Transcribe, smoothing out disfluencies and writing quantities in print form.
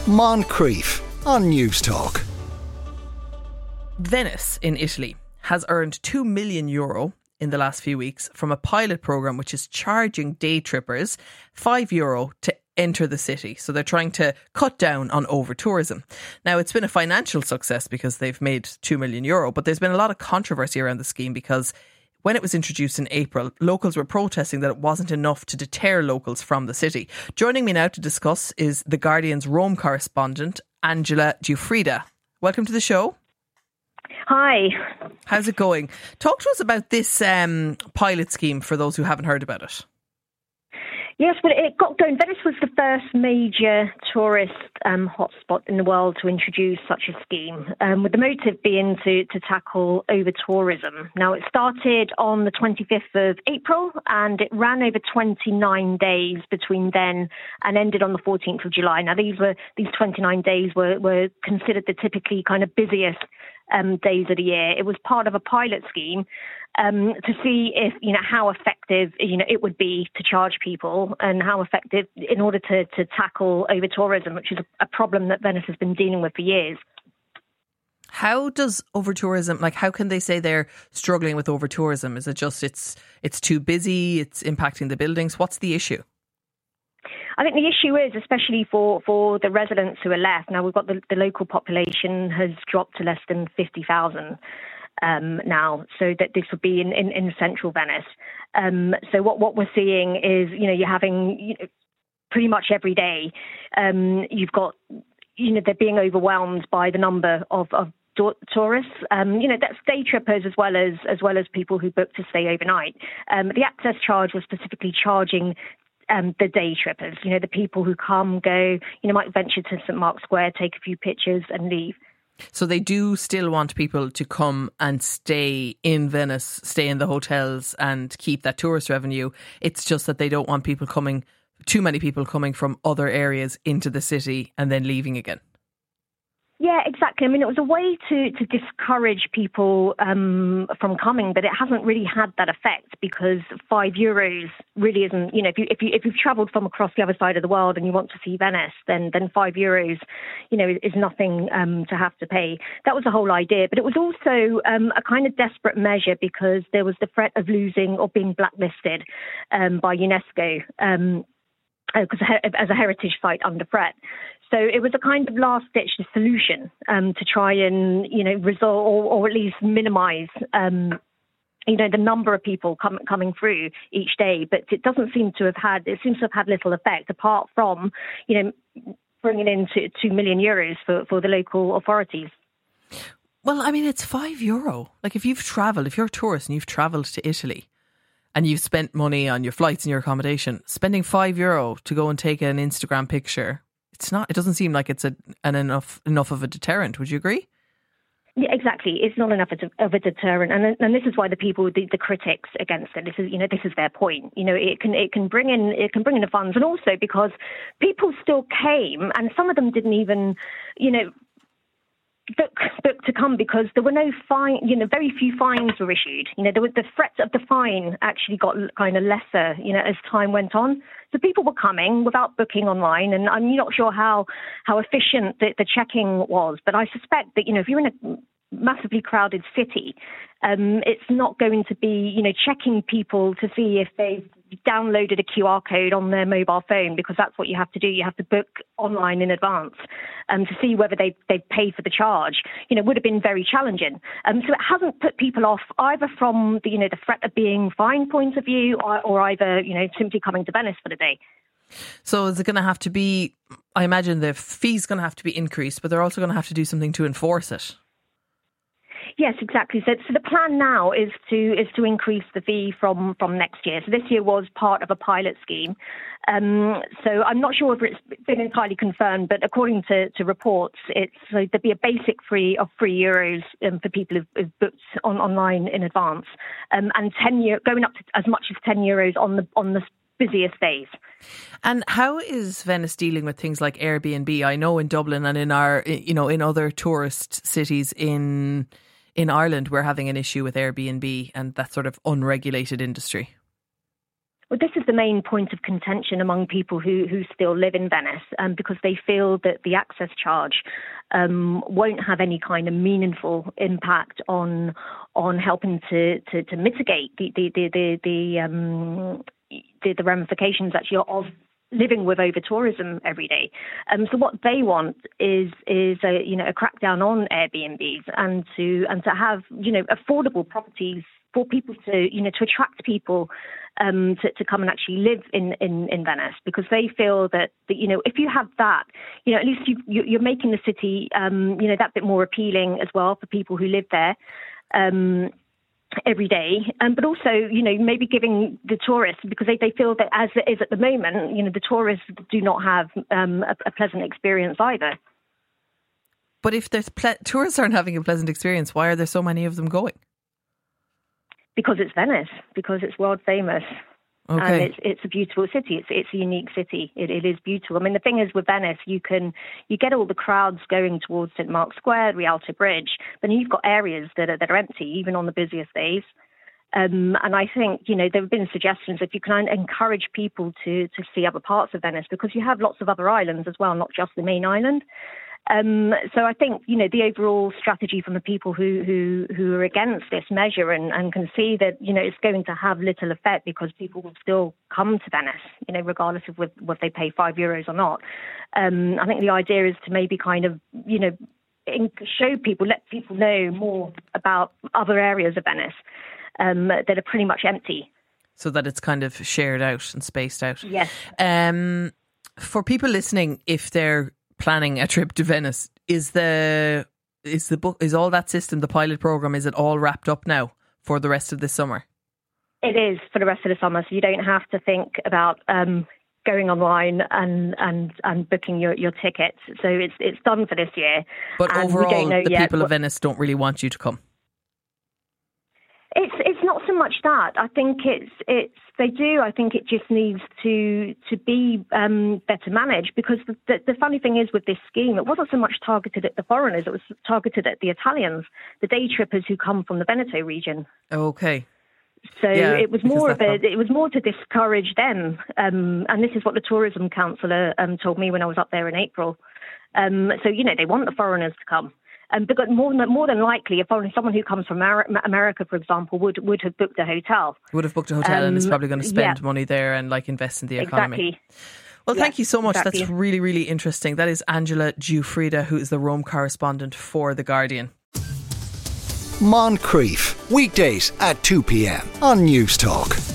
Moncrief on News Talk. Venice in Italy has earned €2 million in the last few weeks from a pilot programme which is charging day trippers €5 to enter the city. So they're trying to cut down on over-tourism. Now, it's been a financial success because they've made €2 million, but there's been a lot of controversy around the scheme because when it was introduced in April, locals were protesting that it wasn't enough to deter locals from the city. Joining me now to discuss is The Guardian's Rome correspondent, Angela Giuffrida. Welcome to the show. Hi. How's it going? Talk to us about this pilot scheme for those who haven't heard about it. Yes, well, it got going. Venice was the first major tourist hotspot in the world to introduce such a scheme, with the motive being to tackle over-tourism. Now, it started on the 25th of April and it ran over 29 days between then and ended on the 14th of July. Now, these 29 days were considered the typically kind of busiest days of the year. It was part of a pilot scheme to see if, how effective, it would be to charge people and how effective in order to tackle over-tourism, which is a problem that Venice has been dealing with for years. How does over-tourism, how can they say they're struggling with over-tourism? Is it just it's too busy, it's impacting the buildings? What's the issue? I think the issue is, especially for the residents who are left, now we've got the local population has dropped to less than 50,000 now, so that this would be in central Venice. So what we're seeing is, you're having pretty much every day, you've got, they're being overwhelmed by the number of tourists, that's day trippers as well as people who book to stay overnight. The access charge was specifically charging the day trippers, the people who come, go, might venture to St. Mark's Square, take a few pictures and leave. So they do still want people to come and stay in Venice, stay in the hotels and keep that tourist revenue. It's just that they don't want too many people coming from other areas into the city and then leaving again. Yeah, exactly. I mean, it was a way to discourage people from coming, but it hasn't really had that effect because €5 really isn't. If you've travelled from across the other side of the world and you want to see Venice, then €5, is nothing to have to pay. That was the whole idea, but it was also a kind of desperate measure because there was the threat of losing or being blacklisted by UNESCO. Because as a heritage site under threat. So it was a kind of last-ditch solution to try and, resolve or at least minimise, the number of people coming through each day. But it seems to have had little effect apart from, bringing in €2 million for the local authorities. Well, I mean, it's €5. If you're a tourist and you've travelled to Italy, and you've spent money on your flights and your accommodation, spending €5 to go and take an Instagram picture, it doesn't seem like it's enough of a deterrent. Would you agree? Yeah, exactly. It's not enough of a deterrent, and this is why the people, the critics against it. This is their point. It can bring in the funds, and also because people still came, and some of them didn't even, book to come because there were no fine, very few fines were issued. The threat of the fine actually got kind of lesser, as time went on. So people were coming without booking online, and I'm not sure how efficient the checking was, but I suspect that, if you're in a massively crowded city, it's not going to be, checking people to see if they've downloaded a QR code on their mobile phone, because that's what you have to do. You have to book online in advance to see whether they paid for the charge. Would have been very challenging. So it hasn't put people off either from the threat of being fined point of view, or either simply coming to Venice for the day. So is it going to have to be? I imagine the fee's going to have to be increased, but they're also going to have to do something to enforce it. Yes, exactly. So the plan now is to increase the fee from next year. So this year was part of a pilot scheme. So I'm not sure if it's been entirely confirmed, but according to reports, there'd be a basic fee of €3 for people who've booked online in advance, and going up to as much as €10 on the busiest days. And how is Venice dealing with things like Airbnb? I know in Dublin and in our, in other tourist cities in Ireland, we're having an issue with Airbnb and that sort of unregulated industry. Well, this is the main point of contention among people who still live in Venice, because they feel that the access charge won't have any kind of meaningful impact on helping to mitigate the ramifications actually of living with over-tourism every day. So what they want is a crackdown on Airbnbs and to have affordable properties for people to attract people to come and actually live in Venice, because they feel that if you have that, at least you're making the city that bit more appealing as well for people who live there every day, but also maybe giving the tourists, because they feel that as it is at the moment, the tourists do not have a pleasant experience either. But if there's tourists aren't having a pleasant experience, why are there so many of them going? Because it's Venice, because it's world famous. Okay. And it's a beautiful city. It's a unique city. It is beautiful. I mean, the thing is with Venice, you get all the crowds going towards St. Mark's Square, Rialto Bridge, but then you've got areas that are empty, even on the busiest days. And I think, there have been suggestions if you can encourage people to see other parts of Venice, because you have lots of other islands as well, not just the main island. So I think, the overall strategy from the people who are against this measure and can see that, it's going to have little effect, because people will still come to Venice, regardless of whether they pay €5 or not. I think the idea is to maybe kind of, show people, let people know more about other areas of Venice that are pretty much empty. So that it's kind of shared out and spaced out. Yes. For people listening, if they're planning a trip to Venice, is all that system, the pilot program, is it all wrapped up now for the rest of this summer? It is for the rest of the summer, so you don't have to think about going online and booking your tickets. So it's done for this year. But overall, the people of Venice don't really want you to come. It's not so much that. I think they do. I think it just needs to be better managed, because the funny thing is with this scheme, it wasn't so much targeted at the foreigners, it was targeted at the Italians, the day trippers who come from the Veneto region. Okay. So yeah, it was more to discourage them, and this is what the tourism councillor told me when I was up there in April. So they want the foreigners to come. But more than likely, if someone who comes from America, for example, would have booked a hotel. Would have booked a hotel and is probably going to spend money there and invest in the economy. Exactly. Well, thank you so much. Exactly. That's really, really interesting. That is Angela Giuffrida, who is the Rome correspondent for The Guardian. Moncrief, weekdays at 2 p.m. on News Talk.